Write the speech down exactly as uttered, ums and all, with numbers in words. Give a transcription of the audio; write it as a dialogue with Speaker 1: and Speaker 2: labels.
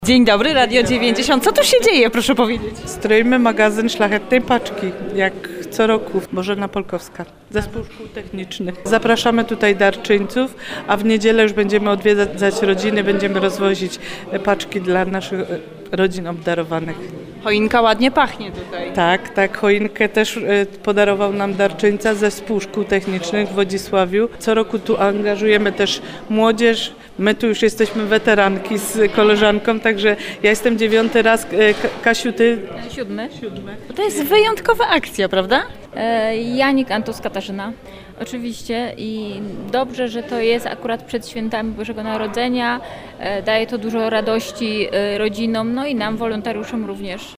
Speaker 1: Dzień dobry, Radio dziewięćdziesiąt. Co tu się dzieje, proszę powiedzieć?
Speaker 2: Stroimy magazyn Szlachetnej Paczki, jak co roku. Bożena Polkowska, Zespół Szkół Technicznych. Zapraszamy tutaj darczyńców, a w niedzielę już będziemy odwiedzać rodziny, będziemy rozwozić paczki dla naszych rodzin obdarowanych.
Speaker 1: Choinka ładnie pachnie tutaj.
Speaker 2: Tak, tak, choinkę też podarował nam darczyńca Zespół Szkół Technicznych w Wodzisławiu. Co roku tu angażujemy też młodzież. My tu już jesteśmy weteranki z koleżanką, także ja jestem dziewiąty raz. Kasiu, ty?
Speaker 1: Siódmy.
Speaker 2: Siódmy.
Speaker 1: To jest wyjątkowa akcja, prawda?
Speaker 3: E, Janik Antus Katarzyna, oczywiście, i dobrze, że to jest akurat przed świętami Bożego Narodzenia, e, daje to dużo radości e, rodzinom, no i nam, wolontariuszom również.